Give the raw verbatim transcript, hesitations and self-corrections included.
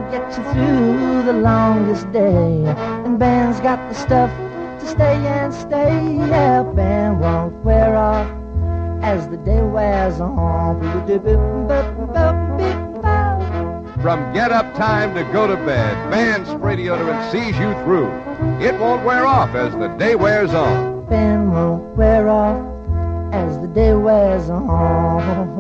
get you through the longest day. And band's got the stuff to stay and stay. Yeah, band won't wear off as the day wears on. From get-up time to go to bed, Band's spray deodorant sees you through. It won't wear off as the day wears on. Band won't wear off as the day wears on.